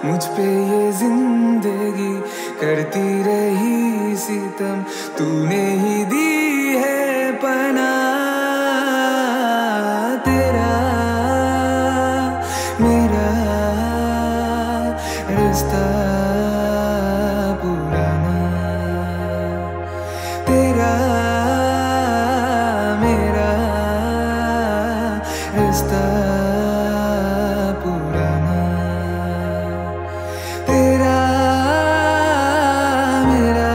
मुझ पे ये जिंदगी करती रही सितम, तूने ही दी है पनाह। तेरा मेरा रिश्ता पुराना, तेरा मेरा रिश्ता पुराना, तेरा मेरा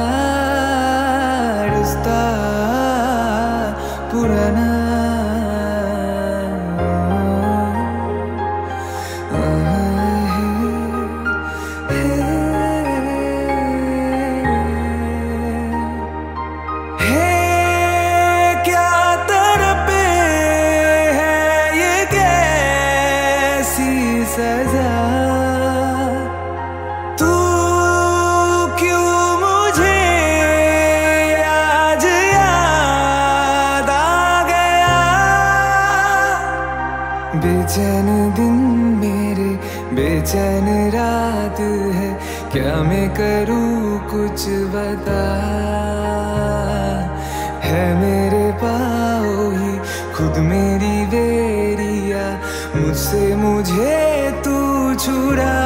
रिश्ता पुराना। सजा तू क्यों मुझे आज याद आ गया। बेचैन दिन मेरे बेचैन रात है, क्या मैं करूँ कुछ बता। है मेरे पाँव ही खुद मेरी वेरिया, मुझसे मुझे तू छुड़ा।